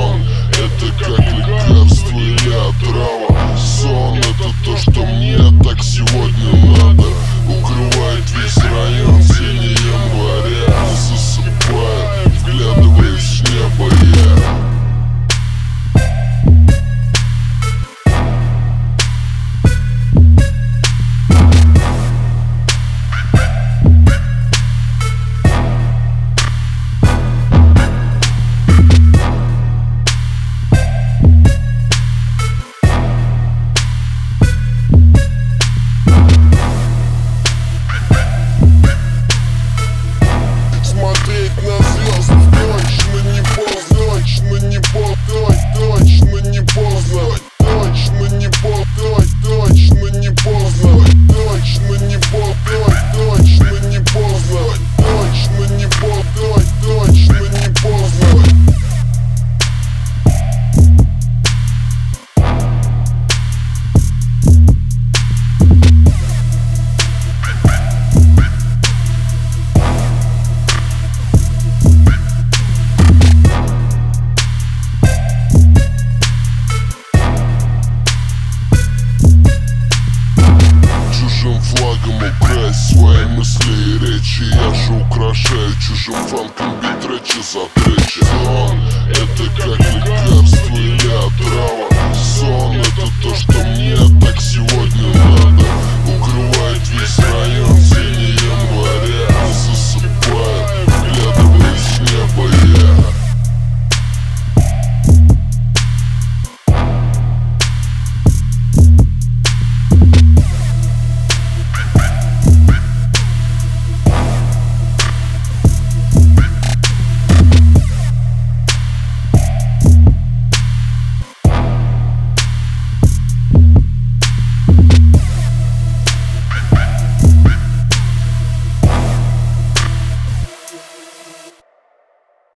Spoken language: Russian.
сон — это как лекарство или отрава. Сон — это то, что мне так сегодня надо. Укрывает весь район тени января. Засыпаю, вглядываясь в небо я. Флагом украсть свои мысли и речи. Я же украшаю чужим фанком битречи за тречи. Сон — это как